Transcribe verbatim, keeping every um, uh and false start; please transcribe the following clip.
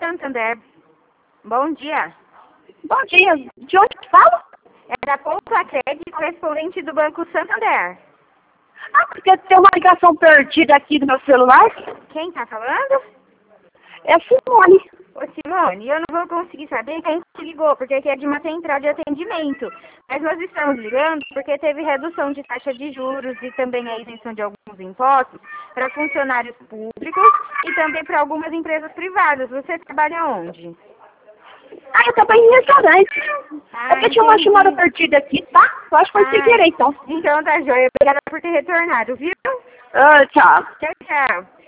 Santander. Bom dia. Bom dia. De onde fala? É da Poupa Crédito, correspondente do Banco Santander. Ah, porque tem uma ligação perdida aqui do meu celular. Quem tá falando? É a Simone. Ô Simone, eu não vou conseguir saber quem te ligou, porque aqui é de uma central de atendimento. Mas nós estamos ligando porque teve redução de taxa de juros e também a isenção de alguns impostos para funcionários públicos e também para algumas empresas privadas. Você trabalha onde? Ah, eu trabalho em restaurante. Ah, é porque tinha uma entendi. chamada perdida aqui, tá? Eu acho que foi sem Ah, querer, então. então tá joia. Obrigada por ter retornado, viu? Ah, tchau. Tchau, tchau.